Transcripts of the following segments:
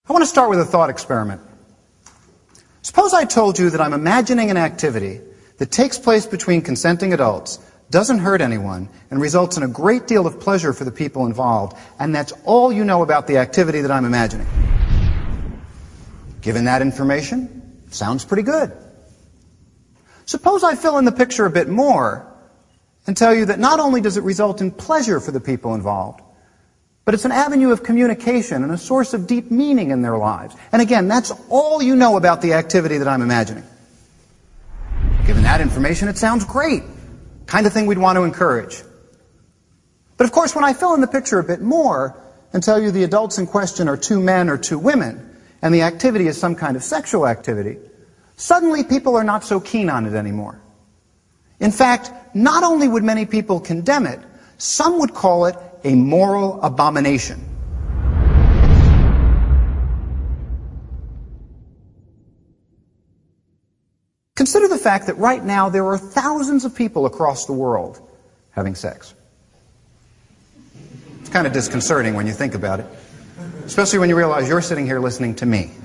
I want to start with a thought experiment. Suppose I told you that I'm imagining an activity that takes place between consenting adults, doesn't hurt anyone, and results in a great deal of pleasure for the people involved, and that's all you know about the activity that I'm imagining. Given that information, sounds pretty good. Suppose I fill in the picture a bit more and tell you that not only does it result in pleasure for the people involved, but it's an avenue of communication and a source of deep meaning in their lives. And again, that's all you know about the activity that I'm imagining. Given that information, it sounds great. Kind of thing we'd want to encourage. But of course, when I fill in the picture a bit more and tell you the adults in question are two men or two women, and the activity is some kind of sexual activity, suddenly people are not so keen on it anymore. In fact, not only would many people condemn it, some would call it a moral abomination. Consider the fact that right now there are thousands of people across the world having sex. It's kind of disconcerting when you think about it, especially when you realize you're sitting here listening to me.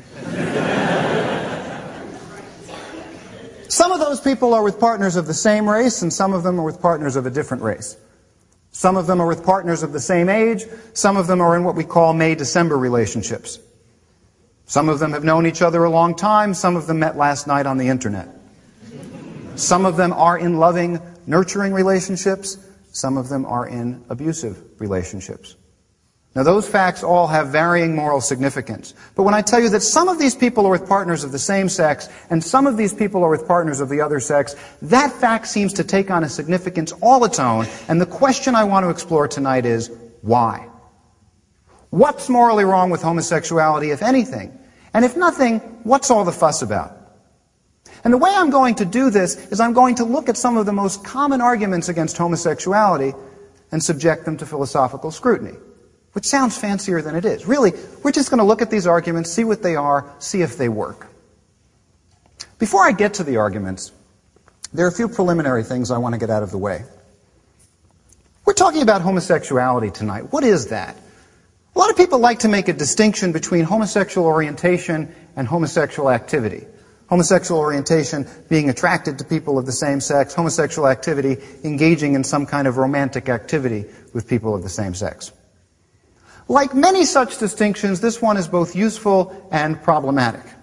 Some of those people are with partners of the same race, and some of them are with partners of a different race. Some of them are with partners of the same age. Some of them are in what we call May-December relationships. Some of them have known each other a long time. Some of them met last night on the internet. Some of them are in loving, nurturing relationships. Some of them are in abusive relationships. Now, those facts all have varying moral significance. But when I tell you that some of these people are with partners of the same sex and some of these people are with partners of the other sex, that fact seems to take on a significance all its own. And the question I want to explore tonight is, why? What's morally wrong with homosexuality, if anything? And if nothing, what's all the fuss about? And the way I'm going to do this is I'm going to look at some of the most common arguments against homosexuality and subject them to philosophical scrutiny. Which sounds fancier than it is. Really, we're just going to look at these arguments, see what they are, see if they work. Before I get to the arguments, there are a few preliminary things I want to get out of the way. We're talking about homosexuality tonight. What is that? A lot of people like to make a distinction between homosexual orientation and homosexual activity. Homosexual orientation being attracted to people of the same sex, homosexual activity engaging in some kind of romantic activity with people of the same sex. Like many such distinctions, this one is both useful and problematic.